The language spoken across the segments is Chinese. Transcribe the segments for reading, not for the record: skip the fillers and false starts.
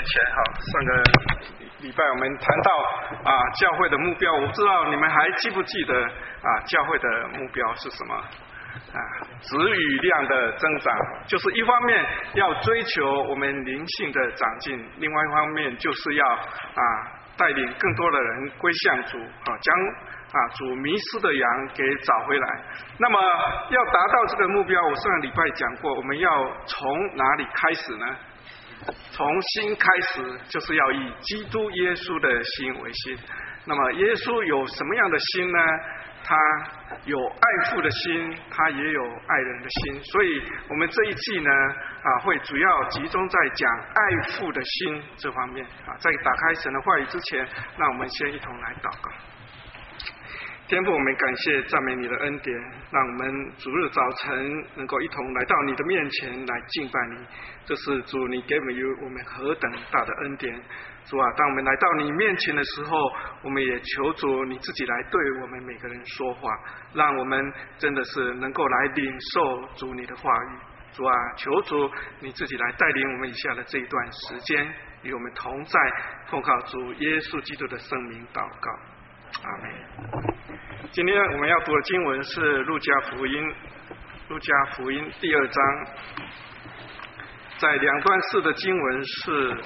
前上个礼拜我们谈到教会的目标，我不知道你们还记不记得教会的目标是什么？质与量的增长，就是一方面要追求我们灵性的长进，另外一方面就是要带领更多的人归向主，将主迷失的羊给找回来。那么要达到这个目标，我上个礼拜讲过，我们要从哪里开始呢？从心开始，就是要以基督耶稣的心为心。那么耶稣有什么样的心呢？他有爱父的心，他也有爱人的心。所以我们这一季呢会主要集中在讲爱父的心这方面。在打开神的话语之前，让我们先一同来祷告。天父，我们感谢赞美你的恩典，让我们主日早晨能够一同来到你的面前来敬拜你。这是主你给我们何等大的恩典。主啊，当我们来到你面前的时候，我们也求主你自己来对我们每个人说话，让我们真的是能够来领受主你的话语。主啊，求主你自己来带领我们以下的这一段时间，与我们同在，奉靠主耶稣基督的圣名祷告，阿们。今天我们要读的经文是路加福音第2章，在两段式的经文是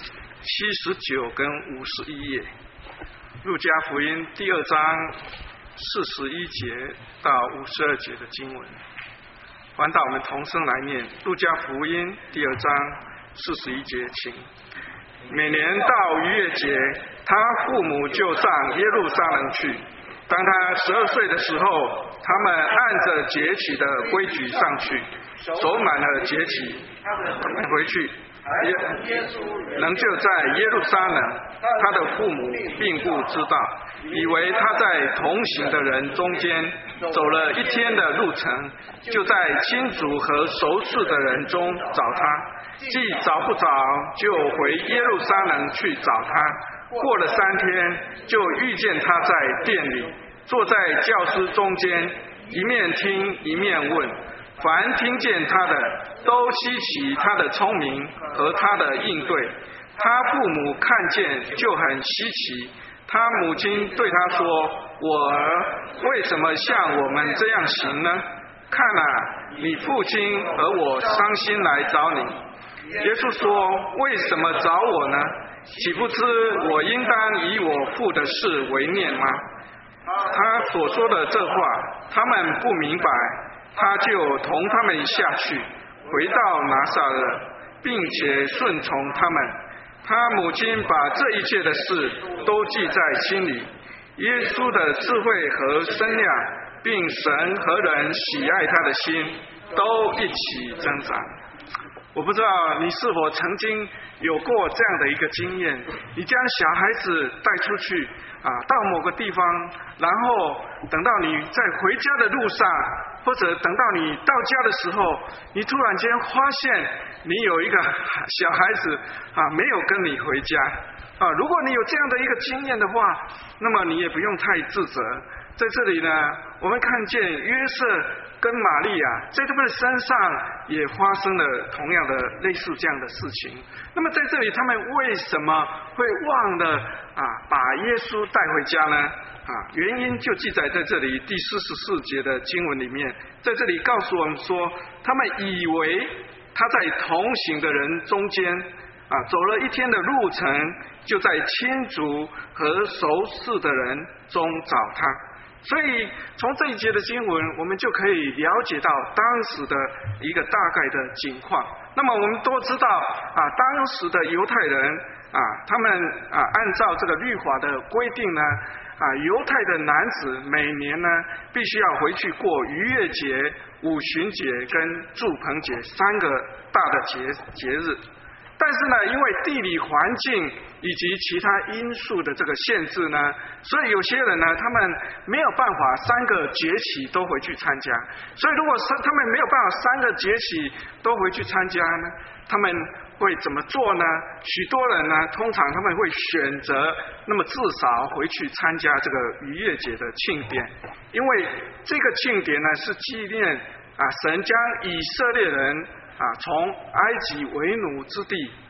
79跟51页。路加福音第2章41节到52节的经文，还到我们同声来念。路加福音第2章41节，请。每年到逾越节，他父母就上耶路撒冷去。当他12岁的时候，他们按着节期的规矩上去，走满了节期，回去。仍旧在耶路撒冷，他的父母并不知道，以为他在同行的人中间走了1天的路程，就在亲族和熟识的人中找他，既找不着，就回耶路撒冷去找他。过了3天，就遇见他在殿里，坐在教师中间，一面听一面问。凡听见他的，都稀奇他的聪明和他的应对。他父母看见就很稀奇。他母亲对他说：“我儿，为什么像我们这样行呢？看你父亲和我伤心来找你。”耶稣说：“为什么找我呢？岂不知我应当以我父的事为念吗？”他所说的这话，他们不明白。他就同他们下去，回到拿撒勒，并且顺从他们。他母亲把这一切的事都记在心里。耶稣的智慧和身量，并神和人喜爱他的心，都一起增长。我不知道你是否曾经有过这样的一个经验，你将小孩子带出去到某个地方，然后等到你在回家的路上，或者等到你到家的时候，你突然间发现你有一个小孩子没有跟你回家如果你有这样的一个经验的话，那么你也不用太自责。在这里呢，我们看见约瑟跟玛利亚在他们的身上也发生了同样的类似这样的事情。那么在这里他们为什么会忘了把耶稣带回家呢？原因就记载在这里第44节的经文里面。在这里告诉我们说，他们以为他在同行的人中间走了1天的路程，就在亲族和熟识的人中找他。所以从这一节的经文，我们就可以了解到当时的一个大概的情况。那么我们都知道当时的犹太人他们按照这个律法的规定呢，犹太的男子每年呢必须要回去过逾越节、五旬节跟住棚节3个大的节日。但是呢，因为地理环境以及其他因素的这个限制呢，所以有些人呢，他们没有办法3个节期都回去参加。所以如果他们没有办法3个节期都回去参加呢，他们会怎么做呢？许多人呢，通常他们会选择那么至少回去参加这个逾越节的庆典，因为这个庆典呢是纪念神将以色列人从埃及为奴之地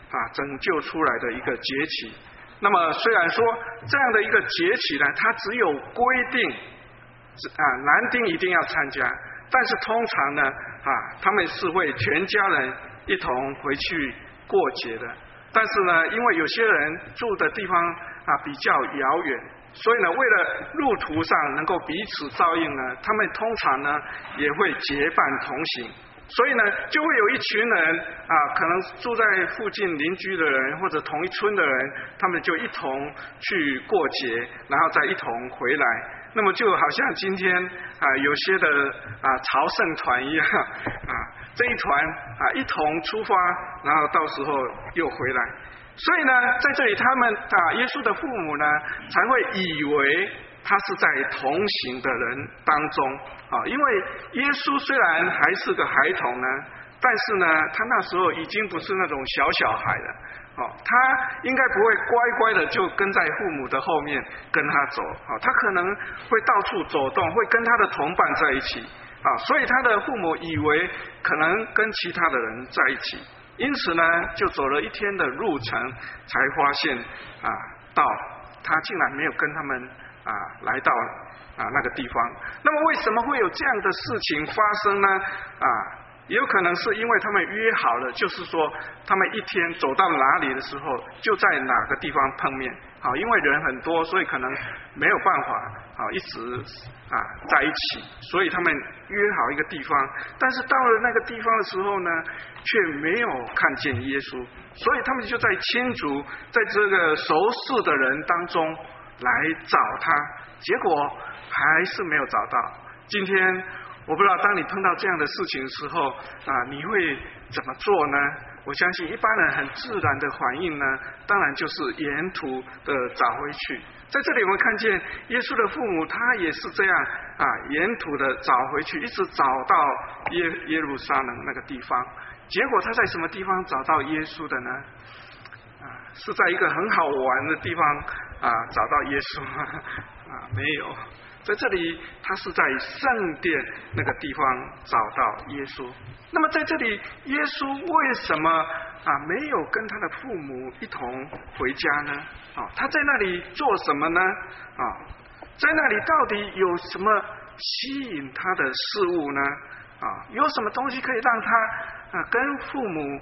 拯救出来的一个节期。那么虽然说这样的一个节期呢，它只有规定男丁一定要参加，但是通常呢他们是会全家人一同回去过节的。但是呢，因为有些人住的地方比较遥远，所以呢，为了路途上能够彼此照应呢，他们通常呢也会结伴同行。所以呢，就会有一群人可能住在附近邻居的人或者同一村的人，他们就一同去过节，然后再一同回来。那么就好像今天有些的朝圣团一样这一团一同出发，然后到时候又回来。所以呢，在这里他们耶稣的父母呢，才会以为他是在同行的人当中因为耶稣虽然还是个孩童呢，但是呢，他那时候已经不是那种小孩了他应该不会乖乖的就跟在父母的后面跟他走他可能会到处走动，会跟他的同伴在一起所以他的父母以为可能跟其他的人在一起，因此呢，就走了一天的路程，才发现到他竟然没有跟他们来到那个地方。那么为什么会有这样的事情发生呢？也有可能是因为他们约好了，就是说他们一天走到哪里的时候，就在哪个地方碰面因为人很多，所以可能没有办法一直在一起，所以他们约好一个地方，但是到了那个地方的时候呢，却没有看见耶稣，所以他们就在亲族，在这个熟识的人当中来找他，结果还是没有找到。今天我不知道当你碰到这样的事情的时候你会怎么做呢？我相信一般人很自然的反应呢，当然就是沿途的找回去。在这里我们看见耶稣的父母，他也是这样沿途的找回去，一直找到耶路撒冷那个地方。结果他在什么地方找到耶稣的呢？是在一个很好玩的地方找到耶稣没有。在这里他是在圣殿那个地方找到耶稣。那么在这里耶稣为什么没有跟他的父母一同回家呢？他在那里做什么呢？在那里到底有什么吸引他的事物呢？有什么东西可以让他跟父母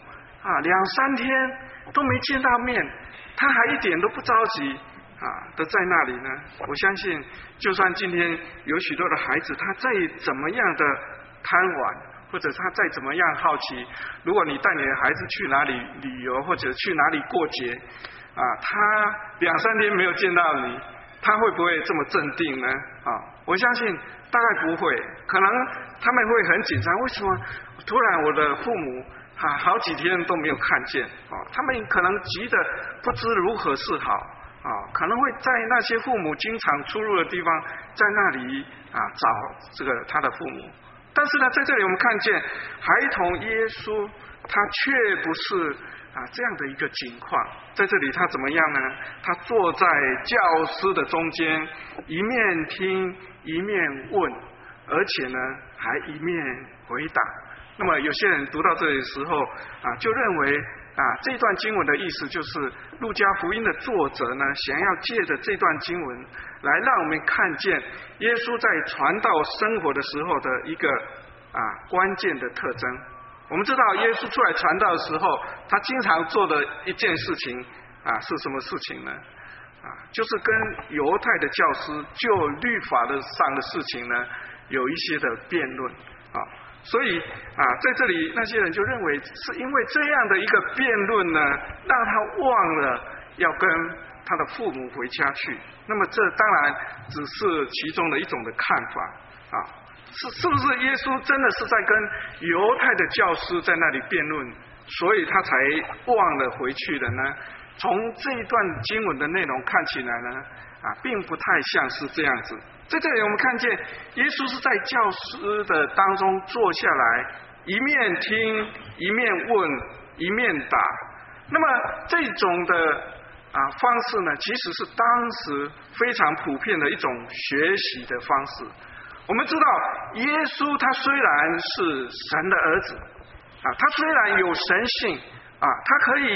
2-3天都没见到面，他还一点都不着急的在那里呢？我相信就算今天有许多的孩子，他再怎么样的贪玩，或者他再怎么样好奇，如果你带你的孩子去哪里旅游，或者去哪里过节他2-3天没有见到你，他会不会这么镇定呢？我相信大概不会，可能他们会很紧张，为什么突然我的父母好几天都没有看见他们可能急得不知如何是好可能会在那些父母经常出入的地方，在那里找这个他的父母。但是呢，在这里我们看见孩童耶稣他却不是这样的一个情况。在这里他怎么样呢？他坐在教师的中间，一面听一面问，而且呢还一面回答。那么有些人读到这里的时候就认为这段经文的意思就是路加福音的作者呢，想要借着这段经文来让我们看见耶稣在传道生活的时候的一个关键的特征。我们知道耶稣出来传道的时候，他经常做的一件事情是什么事情呢？就是跟犹太的教师就律法的上的事情呢有一些的辩论所以在这里那些人就认为是因为这样的一个辩论呢，让他忘了要跟他的父母回家去。那么这当然只是其中的一种的看法是不是耶稣真的是在跟犹太的教师在那里辩论，所以他才忘了回去的呢？从这一段经文的内容看起来呢并不太像是这样子。在这里我们看见耶稣是在教师的当中坐下来，一面听一面问一面答。那么这种的方式呢，其实是当时非常普遍的一种学习的方式。我们知道耶稣他虽然是神的儿子他虽然有神性他可以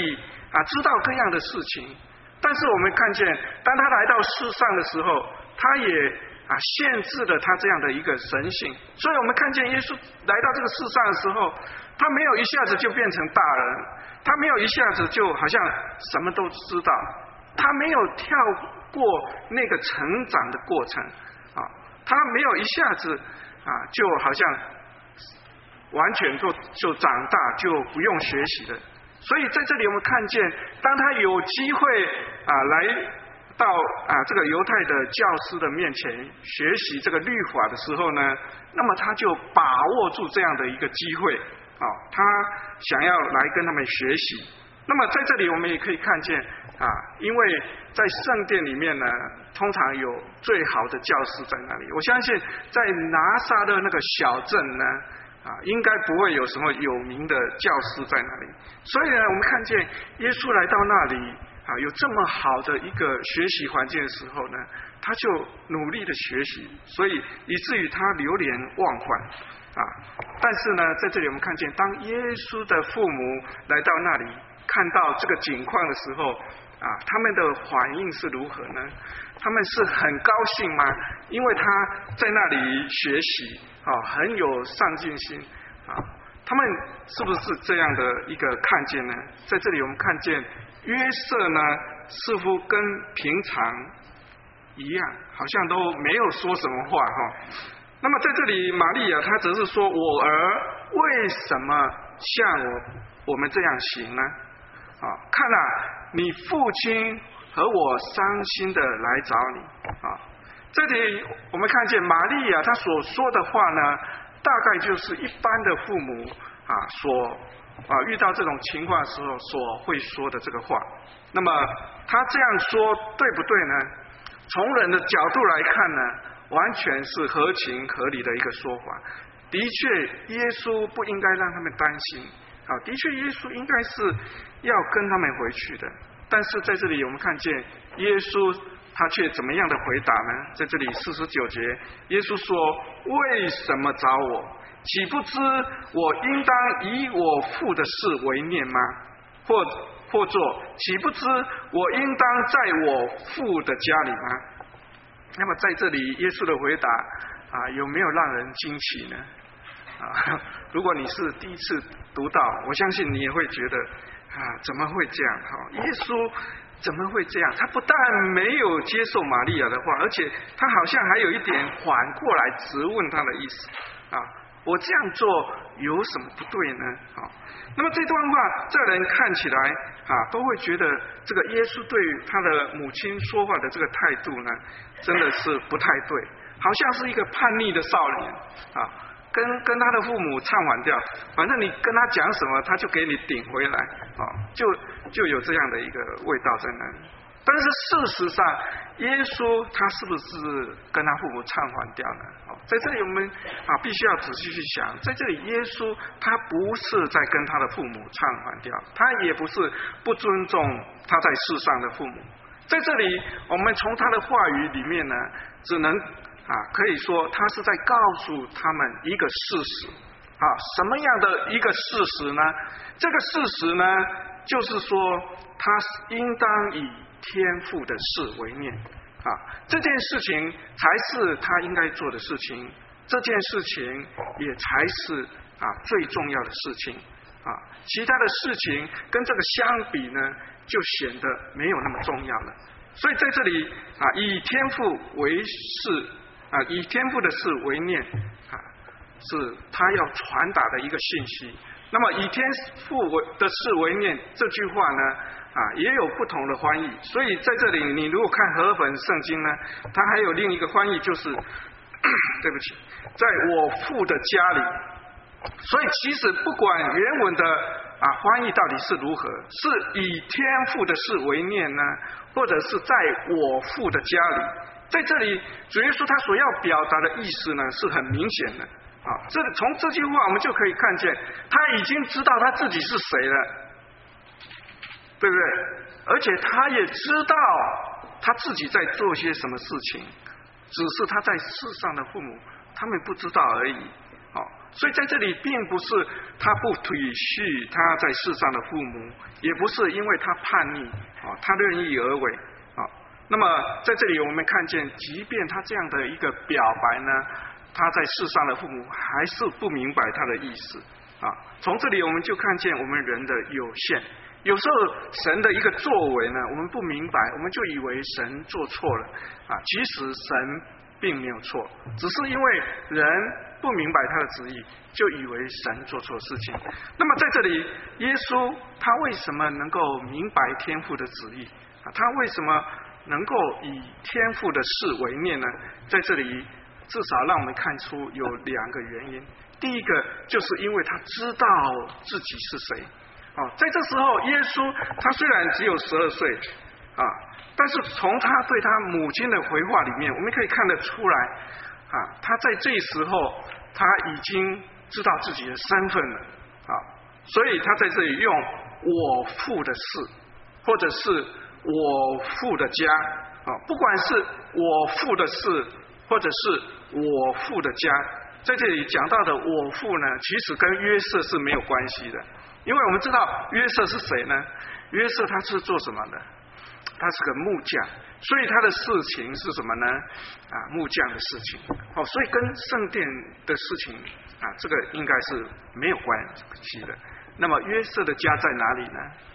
知道各样的事情。但是我们看见，当他来到世上的时候，他也限制了他这样的一个神性。所以我们看见耶稣来到这个世上的时候，他没有一下子就变成大人，他没有一下子就好像什么都知道，他没有跳过那个成长的过程他没有一下子就好像完全就长大就不用学习了。所以在这里我们看见，当他有机会来到这个犹太的教师的面前学习这个律法的时候呢，那么他就把握住这样的一个机会他想要来跟他们学习。那么在这里我们也可以看见因为在圣殿里面呢，通常有最好的教师在那里。我相信在拿撒勒那个小镇呢应该不会有什么有名的教师在那里。所以呢，我们看见耶稣来到那里有这么好的一个学习环境的时候呢，他就努力的学习，所以以至于他流连忘返但是呢，在这里我们看见，当耶稣的父母来到那里看到这个景况的时候他们的反应是如何呢？他们是很高兴吗？因为他在那里学习很有上进心他们是不是这样的一个看见呢？在这里我们看见约瑟呢，似乎跟平常一样，好像都没有说什么话那么在这里玛利亚她则是说，我儿为什么像我们这样行呢？看你父亲和我伤心的来找你这里我们看见玛利亚她所说的话呢，大概就是一般的父母所遇到这种情况的时候所会说的这个话。那么他这样说对不对呢？从人的角度来看呢，完全是合情合理的一个说法。的确耶稣不应该让他们担心的确耶稣应该是要跟他们回去的。但是在这里我们看见耶稣他却怎么样的回答呢？在这里49节，耶稣说，为什么找我？岂不知我应当以我父的事为念吗？或作，岂不知我应当在我父的家里吗？那么在这里耶稣的回答有没有让人惊奇呢？如果你是第一次读到，我相信你也会觉得怎么会这样耶稣怎么会这样？他不但没有接受玛利亚的话，而且他好像还有一点反过来质问他的意思我这样做有什么不对呢？那么这段话在人看起来都会觉得这个耶稣对他的母亲说话的这个态度呢，真的是不太对，好像是一个叛逆的少年跟他的父母唱反调，反正你跟他讲什么他就给你顶回来就有这样的一个味道在那里。但是事实上耶稣他是不是跟他父母唱反调呢？在这里我们必须要仔细去想，在这里耶稣他不是在跟他的父母唱反调，他也不是不尊重他在世上的父母。在这里我们从他的话语里面呢，只能可以说他是在告诉他们一个事实什么样的一个事实呢？这个事实呢，就是说他应当以天父的事为念这件事情才是他应该做的事情，这件事情也才是最重要的事情其他的事情跟这个相比呢，就显得没有那么重要了。所以在这里以天父为事以天父的事为念是他要传达的一个信息。那么以天父的事为念这句话呢也有不同的翻译。所以在这里你如果看和合本圣经呢，它还有另一个翻译，就是对不起，在我父的家里。所以其实不管原文的翻译到底是如何，是以天父的事为念呢，或者是在我父的家里，在这里主耶稣他所要表达的意思呢是很明显的从这句话我们就可以看见他已经知道他自己是谁了，对不对？而且他也知道他自己在做些什么事情，只是他在世上的父母他们不知道而已所以在这里并不是他不体恤他在世上的父母，也不是因为他叛逆他任意而为那么在这里我们看见，即便他这样的一个表白呢，他在世上的父母还是不明白他的意思从这里我们就看见我们人的有限，有时候神的一个作为呢，我们不明白，我们就以为神做错了其实神并没有错，只是因为人不明白他的旨意，就以为神做错事情。那么在这里，耶稣他为什么能够明白天父的旨意他为什么能够以天父的事为念呢？在这里至少让我们看出有2个原因。第一个就是因为他知道自己是谁在这时候耶稣他虽然只有12岁但是从他对他母亲的回话里面，我们可以看得出来他在这时候他已经知道自己的身份了所以他在这里用我父的事，或者是我父的家不管是我父的事，或者是我父的家，在这里讲到的我父呢，其实跟约瑟是没有关系的，因为我们知道约瑟是谁呢？约瑟他是做什么的？他是个木匠，所以他的事情是什么呢？木匠的事情所以跟圣殿的事情这个应该是没有关系的。那么约瑟的家在哪里呢？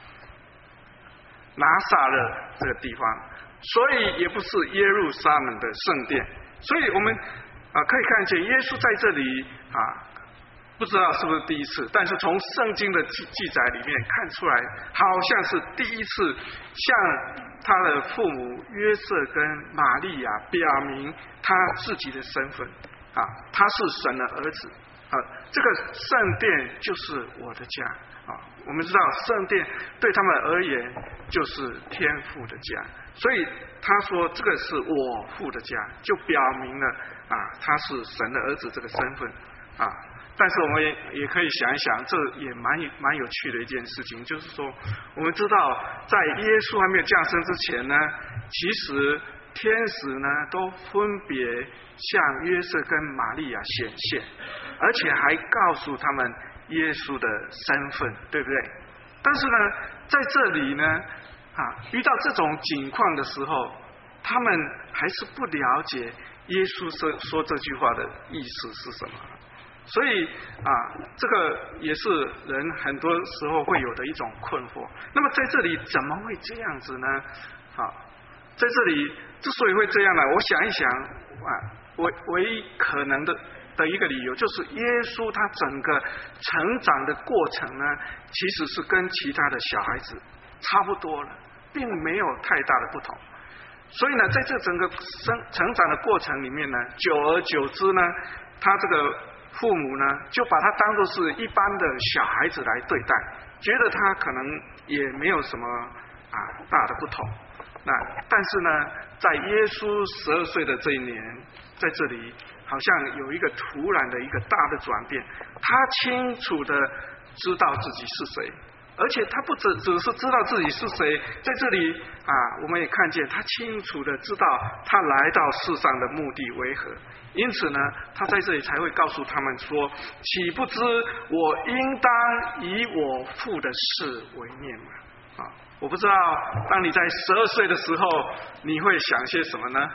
拿撒勒这个地方，所以也不是耶路撒冷的圣殿。所以我们可以看见耶稣在这里不知道是不是第一次，但是从圣经的记载里面看出来，好像是第一次向他的父母约瑟跟玛利亚表明他自己的身份他是神的儿子这个圣殿就是我的家我们知道圣殿对他们而言就是天父的家，所以他说这个是我父的家，就表明了他是神的儿子这个身份但是我们也可以想一想，这也蛮有趣的一件事情，就是说我们知道在耶稣还没有降生之前呢，其实天使呢都分别向约瑟跟玛利亚显现，而且还告诉他们耶稣的身份，对不对？但是呢在这里呢遇到这种情况的时候，他们还是不了解耶稣说这句话的意思是什么，所以这个也是人很多时候会有的一种困惑。那么在这里怎么会这样子呢？在这里之所以会这样呢，我想一想唯一可能的一个理由，就是耶稣他整个成长的过程呢，其实是跟其他的小孩子差不多了，并没有太大的不同。所以呢在这整个成长的过程里面呢，久而久之呢，他这个父母呢就把他当作是一般的小孩子来对待，觉得他可能也没有什么大的不同。但是呢在耶稣12岁的这一年，在这里好像有一个突然的一个大的转变，他清楚的知道自己是谁，而且他不只是知道自己是谁，在这里我们也看见他清楚的知道他来到世上的目的为何。因此呢他在这里才会告诉他们说，岂不知我应当以我父的事为念吗？我不知道当你在12岁的时候你会想些什么呢？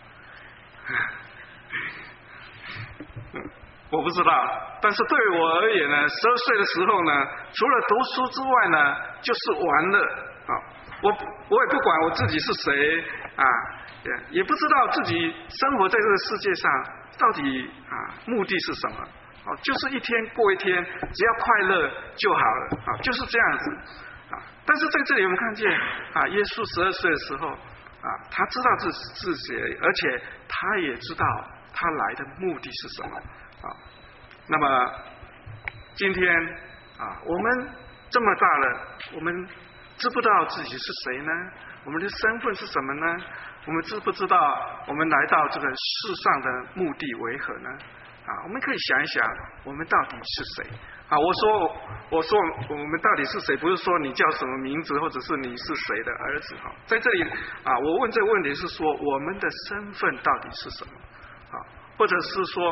我不知道，但是对我而言呢，12岁的时候呢，除了读书之外呢，就是玩乐我也不管我自己是谁也不知道自己生活在这个世界上到底目的是什么就是一天过一天，只要快乐就好了就是这样子但是在这里我们看见耶稣12岁的时候他知道自己是谁，而且他也知道他来的目的是什么那么今天我们这么大了，我们知不知道自己是谁呢？我们的身份是什么呢？我们知不知道我们来到这个世上的目的为何呢？我们可以想一想，我们到底是谁我说我们到底是谁，不是说你叫什么名字，或者是你是谁的儿子在这里我问这个问题是说，我们的身份到底是什么或者是说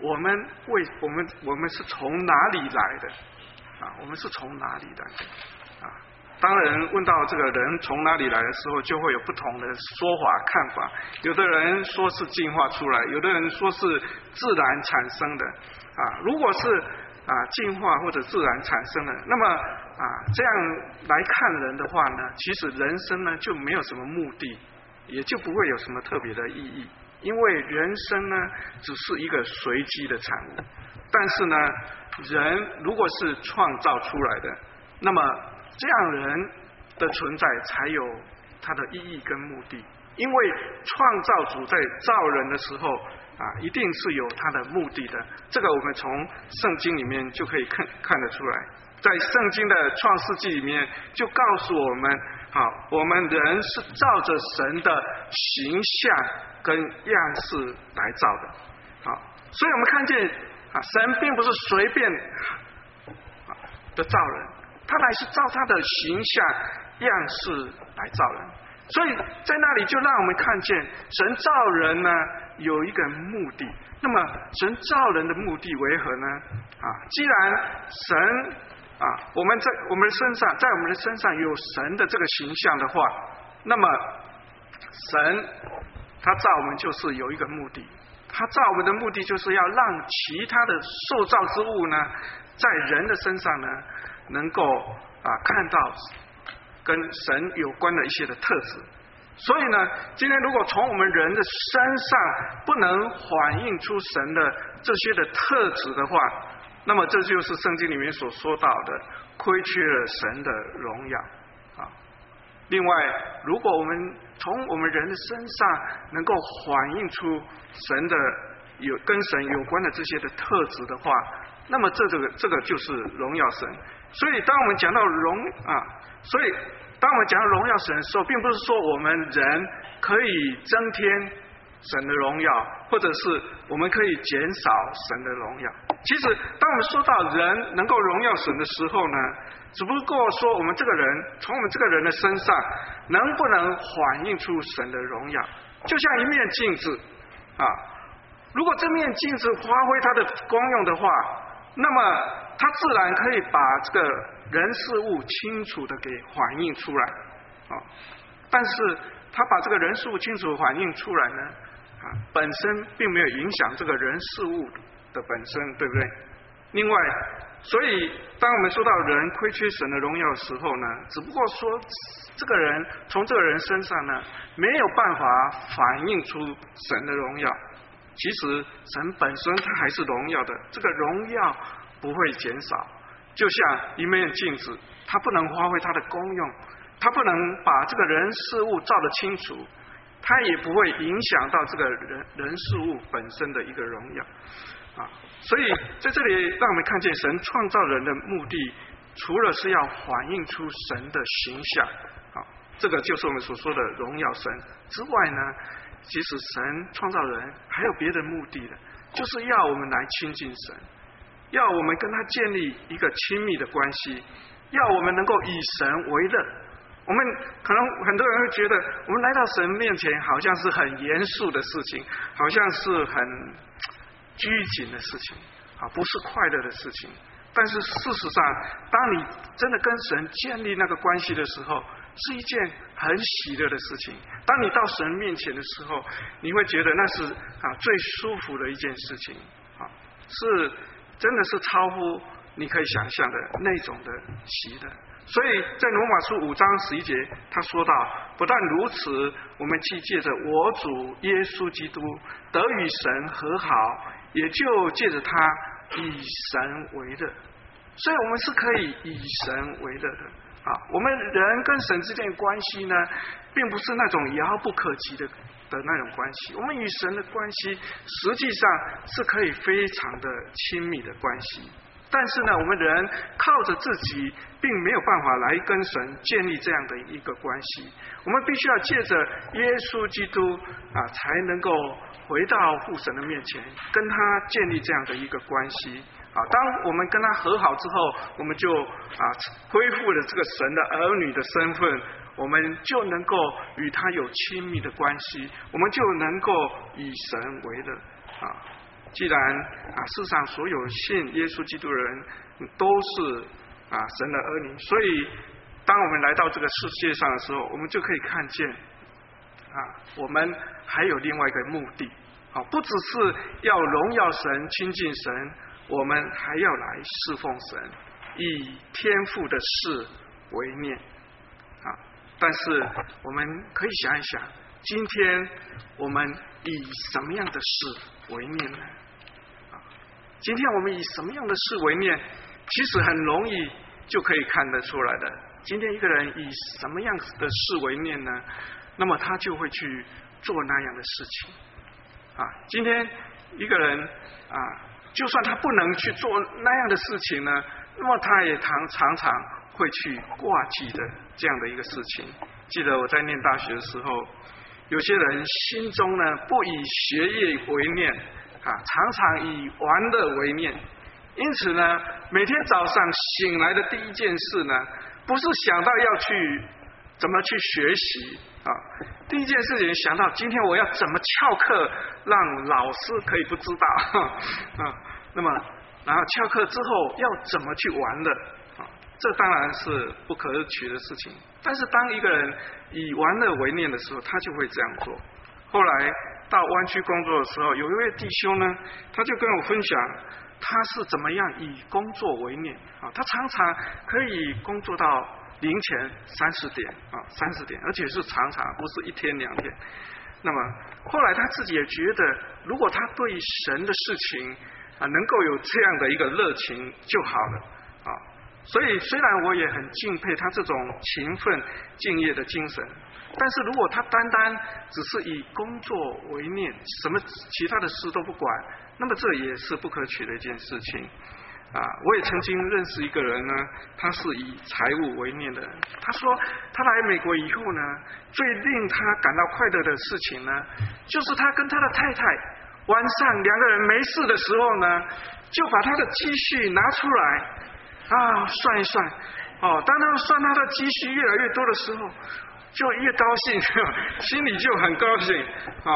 我们是从哪里来的啊？我们是从哪里来的啊？当人问到这个人从哪里来的时候，就会有不同的说法看法。有的人说是进化出来，有的人说是自然产生的啊。如果是进化或者自然产生的，那么这样来看人的话呢，其实人生呢就没有什么目的，也就不会有什么特别的意义。因为人生呢只是一个随机的产物，但是呢，人如果是创造出来的，那么这样人的存在才有它的意义跟目的。因为创造主在造人的时候一定是有他的目的的，这个我们从圣经里面就可以看得出来。在圣经的创世纪里面就告诉我们，我们人是照着神的形象跟样式来造的。所以我们看见神并不是随便的造人，他乃是照他的形象样式来造人。所以在那里就让我们看见神造人呢有一个目的。那么神造人的目的为何呢？既然神我们在我们的身上有神的这个形象的话，那么神他造我们就是有一个目的。他造我们的目的就是要让其他的受造之物呢，在人的身上呢能够看到跟神有关的一些的特质。所以呢，今天如果从我们人的身上不能反映出神的这些的特质的话，那么这就是圣经里面所说到的亏缺了神的荣耀。另外，如果我们从我们人的身上能够反映出神的跟神有关的这些的特质的话，那么这个就是荣耀神。所以当我们讲到当我们讲到荣耀神的时候，并不是说我们人可以增添神的荣耀，或者是我们可以减少神的荣耀。其实当我们说到人能够荣耀神的时候呢，只不过说我们这个人从我们这个人的身上能不能反映出神的荣耀。就像一面镜子如果这面镜子发挥它的功用的话，那么它自然可以把这个人事物清楚的给反映出来但是它把这个人事物清楚反映出来呢本身并没有影响这个人事物的本身，对不对？另外，所以当我们说到人亏缺神的荣耀的时候呢，只不过说这个人从这个人身上呢没有办法反映出神的荣耀。其实神本身他还是荣耀的，这个荣耀不会减少。就像一面镜子，它不能发挥它的功用，它不能把这个人事物照得清楚，它也不会影响到这个人事物本身的一个荣耀所以在这里让我们看见神创造人的目的，除了是要反映出神的形象这个就是我们所说的荣耀神之外呢，其实神创造人还有别的目的的，就是要我们来亲近神，要我们跟他建立一个亲密的关系，要我们能够以神为乐。我们可能很多人会觉得我们来到神面前好像是很严肃的事情，好像是很拘谨的事情不是快乐的事情。但是事实上，当你真的跟神建立那个关系的时候，是一件很喜乐的事情。当你到神面前的时候，你会觉得那是最舒服的一件事情是真的是超乎你可以想象的那种的喜乐。所以在罗马书5章11节他说到，不但如此，我们既借着我主耶稣基督得与神和好，也就借着他以神为乐。所以我们是可以以神为乐的我们人跟神之间的关系呢，并不是那种遥不可及的那种关系。我们与神的关系实际上是可以非常的亲密的关系。但是呢，我们人靠着自己并没有办法来跟神建立这样的一个关系。我们必须要借着耶稣基督才能够回到父神的面前，跟他建立这样的一个关系当我们跟他和好之后，我们就恢复了这个神的儿女的身份，我们就能够与他有亲密的关系，我们就能够以神为乐既然世上所有信耶稣基督的人都是神的儿女，所以当我们来到这个世界上的时候，我们就可以看见我们还有另外一个目的，不只是要荣耀神、亲近神，我们还要来侍奉神，以天父的事为念。但是我们可以想一想，今天我们以什么样的事为念呢？今天我们以什么样的事为念？其实很容易就可以看得出来的。今天一个人以什么样的事为念呢？那么他就会去做那样的事情。今天一个人就算他不能去做那样的事情呢，那么他也常常会去挂记的这样的一个事情。记得我在念大学的时候，有些人心中呢不以学业为念，常常以玩乐为念，因此呢，每天早上醒来的第一件事呢，不是想到要去怎么去学习第一件事情想到今天我要怎么翘课，让老师可以不知道那么然后翘课之后要怎么去玩乐这当然是不可取的事情。但是当一个人以玩乐为念的时候，他就会这样做。后来到湾区工作的时候，有一位弟兄呢，他就跟我分享他是怎么样以工作为念他常常可以工作到凌晨30点，而且是常常不是1天2天。那么后来他自己也觉得，如果他对神的事情能够有这样的一个热情就好了所以虽然我也很敬佩他这种勤奋敬业的精神，但是如果他单单只是以工作为念，什么其他的事都不管，那么这也是不可取的一件事情我也曾经认识一个人呢，他是以财务为念的人。他说他来美国以后呢，最令他感到快乐的事情呢，就是他跟他的太太晚上2个人没事的时候呢，就把他的积蓄拿出来算一算当他算他的积蓄越来越多的时候，就越高兴心里就很高兴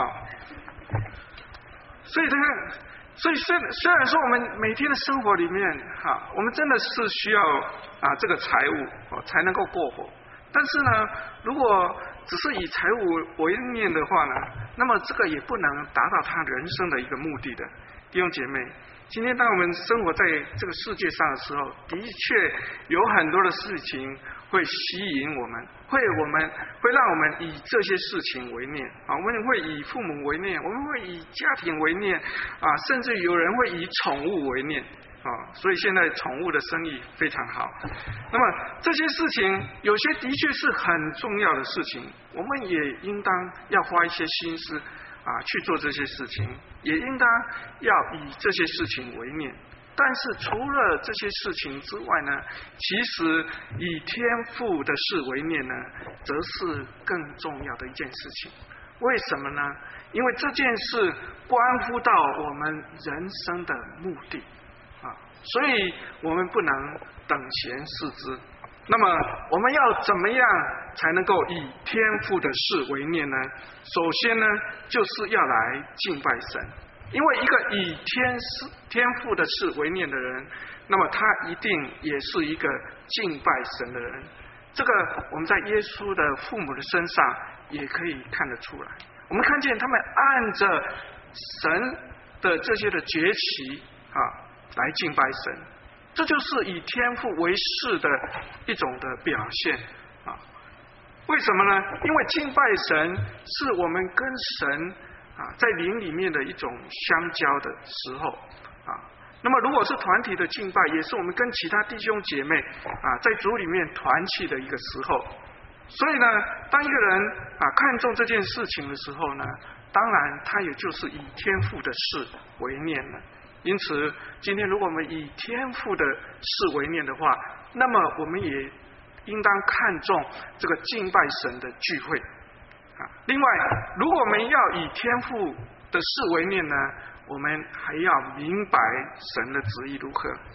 所以虽然说我们每天的生活里面我们真的是需要这个财务才能够过活，但是呢，如果只是以财务为念的话呢，那么这个也不能达到他人生的一个目的的。弟兄姐妹，今天当我们生活在这个世界上的时候，的确有很多的事情会吸引我们，会让我们以这些事情为念我们会以父母为念，我们会以家庭为念甚至有人会以宠物为念所以现在宠物的生意非常好。那么这些事情有些的确是很重要的事情，我们也应当要花一些心思去做这些事情，也应当要以这些事情为念。但是除了这些事情之外呢，其实以天父的事为念呢，则是更重要的一件事情。为什么呢？因为这件事关乎到我们人生的目的所以我们不能等闲视之。那么我们要怎么样才能够以天父的事为念呢？首先呢，就是要来敬拜神。因为一个以天父的事为念的人，那么他一定也是一个敬拜神的人。这个我们在耶稣的父母的身上也可以看得出来。我们看见他们按着神的这些的节期来敬拜神，这就是以天父为事的一种的表现为什么呢？因为敬拜神是我们跟神在灵里面的一种相交的时候那么如果是团体的敬拜，也是我们跟其他弟兄姐妹在主里面团契的一个时候。所以呢，当一个人看重这件事情的时候呢，当然他也就是以天父的事为念了。因此今天如果我们以天父的事为念的话，那么我们也应当看重这个敬拜神的聚会另外，如果我们要以天父的事为念呢，我们还要明白神的旨意如何。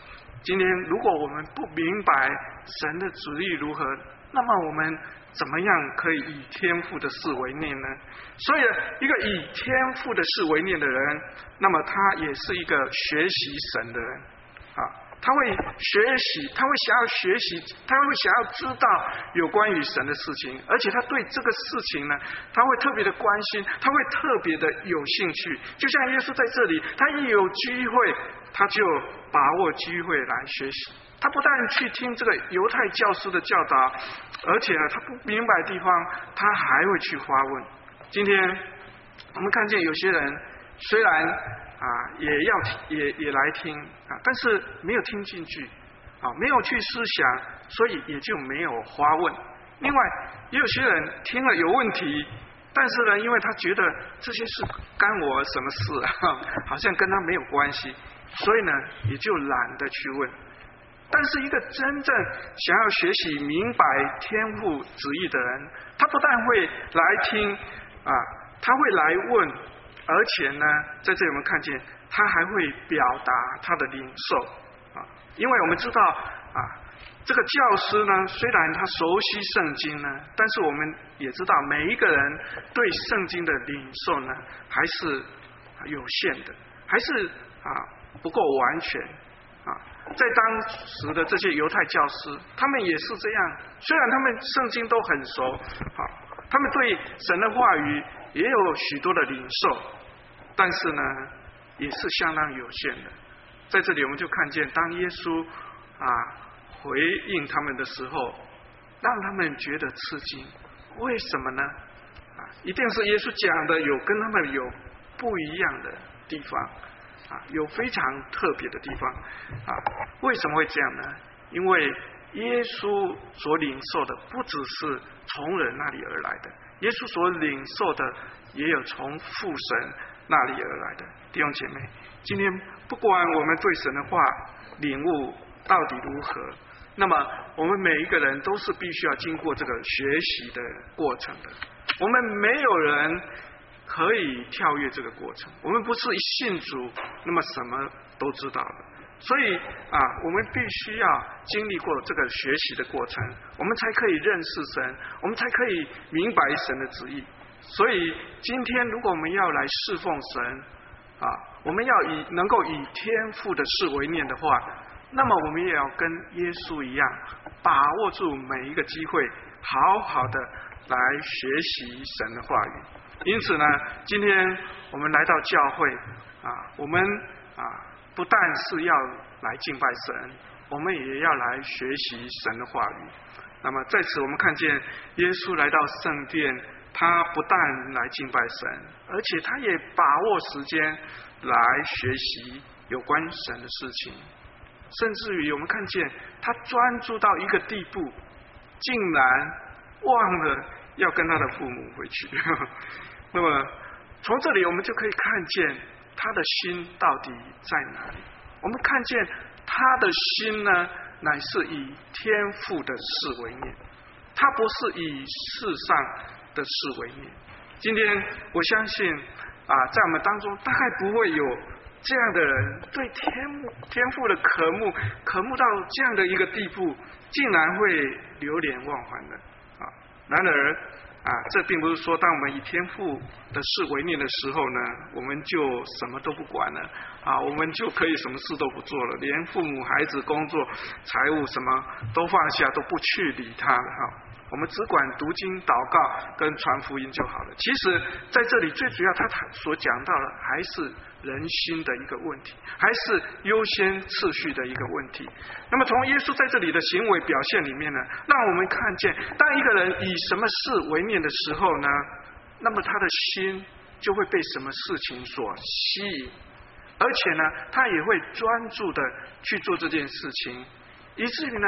今天如果我们不明白神的旨意如何，那么我们怎么样可以以天父的事为念呢？所以一个以天父的事为念的人，那么他也是一个学习神的人他会学习，他会想要学习，他会想要知道有关于神的事情，而且他对这个事情呢，他会特别的关心，他会特别的有兴趣。就像耶稣在这里，他一有机会，他就把握机会来学习。他不但去听这个犹太教师的教导，而且他不明白的地方，他还会去发问。今天我们看见有些人虽然也来听但是没有听进去没有去思想，所以也就没有发问。另外也有些人听了有问题，但是呢，因为他觉得这些事干我什么事好像跟他没有关系，所以呢也就懒得去问。但是一个真正想要学习明白天父旨意的人，他不但会来听他会来问，而且呢在这里我们看见他还会表达他的领受因为我们知道这个教师呢，虽然他熟悉圣经呢，但是我们也知道每一个人对圣经的领受呢还是有限的，还是不够完全在当时的这些犹太教师，他们也是这样，虽然他们圣经都很熟他们对神的话语也有许多的领受，但是呢也是相当有限的。在这里我们就看见，当耶稣回应他们的时候，让他们觉得吃惊。为什么呢？一定是耶稣讲的有跟他们有不一样的地方有非常特别的地方为什么会这样呢？因为耶稣所领受的不只是从人那里而来的，耶稣所领受的也有从父神那里而来的。弟兄姐妹，今天不管我们对神的话领悟到底如何，那么我们每一个人都是必须要经过这个学习的过程的。我们没有人可以跳跃这个过程，我们不是一信主那么什么都知道的，所以我们必须要经历过这个学习的过程，我们才可以认识神，我们才可以明白神的旨意。所以今天如果我们要来侍奉神我们要能够以天父的事为念的话，那么我们也要跟耶稣一样，把握住每一个机会，好好的来学习神的话语。因此呢，今天我们来到教会我们不但是要来敬拜神，我们也要来学习神的话语。那么在此我们看见耶稣来到圣殿，他不但来敬拜神，而且他也把握时间来学习有关神的事情，甚至于我们看见他专注到一个地步，竟然忘了要跟他的父母回去那么从这里我们就可以看见他的心到底在哪里。我们看见他的心呢，乃是以天父的事为念，他不是以世上的事为念。今天我相信在我们当中大概不会有这样的人，对天父的渴慕到这样的一个地步，竟然会流连忘返的然而这并不是说当我们以天父的事为念的时候呢，我们就什么都不管了我们就可以什么事都不做了，连父母孩子工作财务什么都放下，都不去理他了我们只管读经祷告跟传福音就好了。其实在这里最主要他所讲到的还是人心的一个问题，还是优先次序的一个问题。那么从耶稣在这里的行为表现里面呢，让我们看见当一个人以什么事为念的时候呢，那么他的心就会被什么事情所吸引，而且呢他也会专注的去做这件事情，以至于呢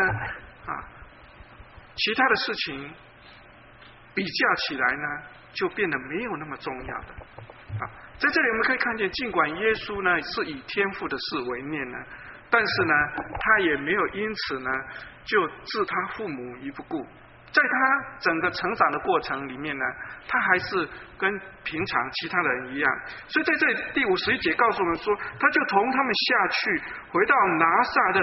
其他的事情比较起来呢就变得没有那么重要的在这里我们可以看见，尽管耶稣呢是以天父的事为念呢，但是呢他也没有因此呢就置他父母于不顾。在他整个成长的过程里面呢，他还是跟平常其他人一样。所以在这里第51节告诉我们说，他就同他们下去，回到拿撒勒，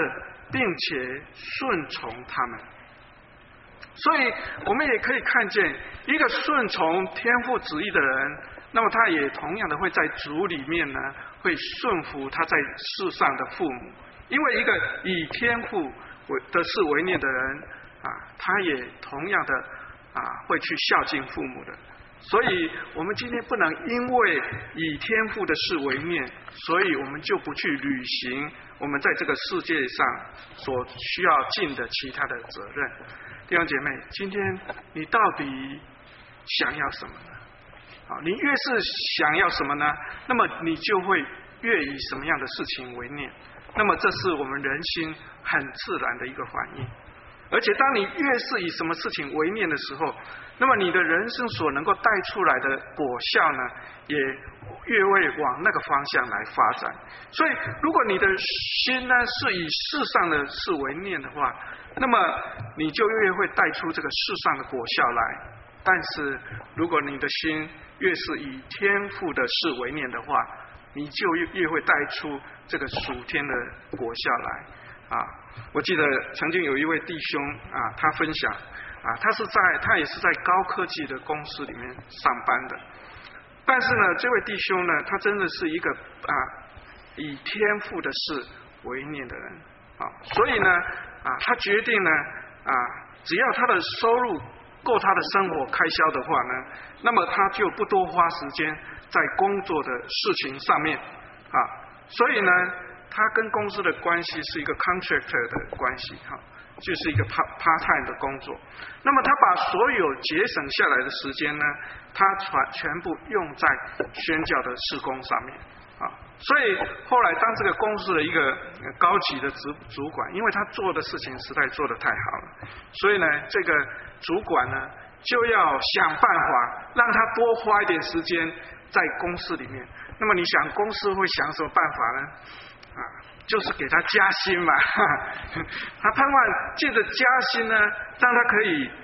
并且顺从他们。所以我们也可以看见，一个顺从天父旨意的人，那么他也同样的会在主里面呢，会顺服他在世上的父母。因为一个以天父的事为念的人他也同样的会去孝敬父母的。所以我们今天不能因为以天父的事为念，所以我们就不去履行我们在这个世界上所需要尽的其他的责任。弟兄姐妹，今天你到底想要什么呢？你越是想要什么呢，那么你就会越以什么样的事情为念。那么这是我们人心很自然的一个反应。而且当你越是以什么事情为念的时候，那么你的人生所能够带出来的果效呢，也越会往那个方向来发展。所以如果你的心呢是以世上的事为念的话，那么你就越会带出这个世上的果效来。但是如果你的心越是以天父的事为念的话，你就越会带出这个属天的果效来。我记得曾经有一位弟兄他分享他也是在高科技的公司里面上班的，但是呢，这位弟兄呢，他真的是一个以天父的事为念的人所以呢他决定呢只要他的收入够他的生活开销的话呢，那么他就不多花时间在工作的事情上面所以呢，他跟公司的关系是一个 contractor 的关系就是一个 part time 的工作。那么他把所有节省下来的时间呢，他全部用在宣教的事工上面所以后来当这个公司的一个高级的主管，因为他做的事情实在做得太好了，所以呢，这个主管呢就要想办法让他多花一点时间在公司里面。那么你想公司会想什么办法呢？就是给他加薪嘛他盼望借着加薪呢，让他可以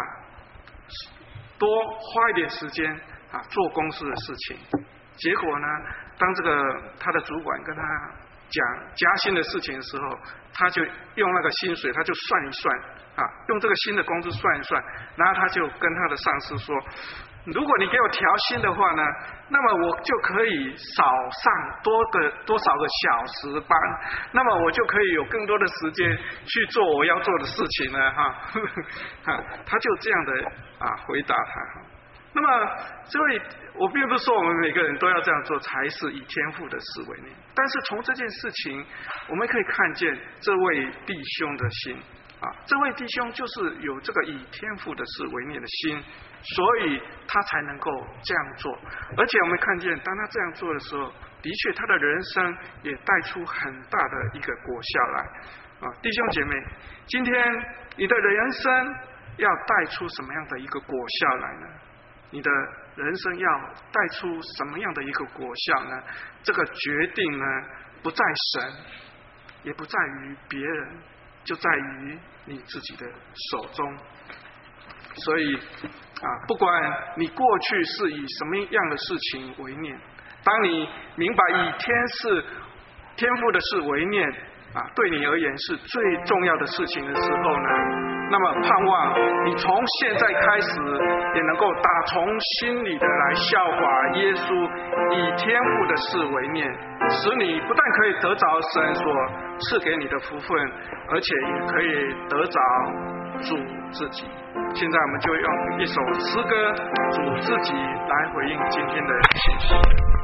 多花一点时间做公司的事情。结果呢，当这个他的主管跟他讲加薪的事情的时候，他就用那个薪水他就算一算用这个新的工资算一算，然后他就跟他的上司说，如果你给我调薪的话呢，那么我就可以少上多少个小时班，那么我就可以有更多的时间去做我要做的事情了他就这样的回答他。那么这位，我并不是说我们每个人都要这样做才是以天父的事为念，但是从这件事情我们可以看见这位弟兄的心这位弟兄就是有这个以天父的事为念的心，所以他才能够这样做。而且我们看见当他这样做的时候，的确他的人生也带出很大的一个果效来弟兄姐妹，今天你的人生要带出什么样的一个果效来呢？你的人生要带出什么样的一个果效呢？这个决定呢，不在神，也不在于别人，就在于你自己的手中。所以不管你过去是以什么样的事情为念，当你明白以天父的事为念对你而言是最重要的事情的时候呢，那么盼望你从现在开始也能够打从心里的来效法耶稣以天父的事为念，使你不但可以得着神所赐给你的福分，而且也可以得着主自己。现在我们就用一首诗歌主自己来回应今天的信息。